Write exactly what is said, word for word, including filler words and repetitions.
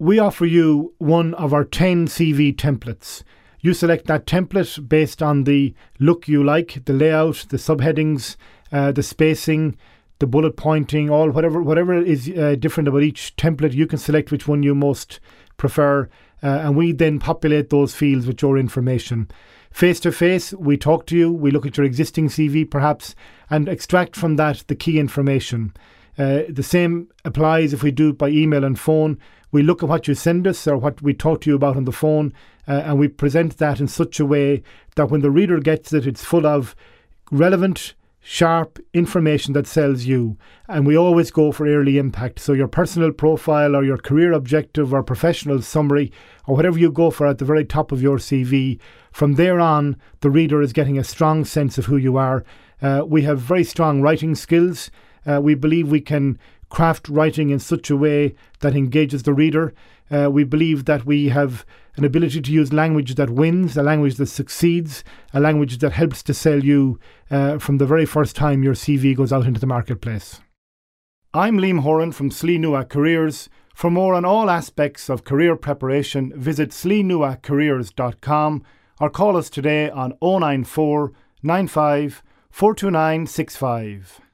we offer you one of our ten C V templates. You select that template based on the look you like, the layout, the subheadings, uh, the spacing, the bullet pointing, all whatever whatever is uh, different about each template. You can select which one you most prefer, uh, and we then populate those fields with your information. Face to face, we talk to you, we look at your existing C V perhaps, and extract from that the key information. Uh, the same applies if we do it by email and phone. We look at what you send us or what we talk to you about on the phone, uh, and we present that in such a way that when the reader gets it, it's full of relevant, sharp information that sells you. And we always go for early impact. So your personal profile or your career objective or professional summary or whatever you go for at the very top of your C V, from there on, the reader is getting a strong sense of who you are. Uh, we have very strong writing skills. Uh, we believe we can craft writing in such a way that engages the reader. Uh, we believe that we have an ability to use language that wins, a language that succeeds, a language that helps to sell you uh, from the very first time your C V goes out into the marketplace. I'm Liam Horan from Sliabh Nua Careers. For more on all aspects of career preparation, visit sliabh nua careers dot com or call us today on oh nine four, nine five, four two nine six five.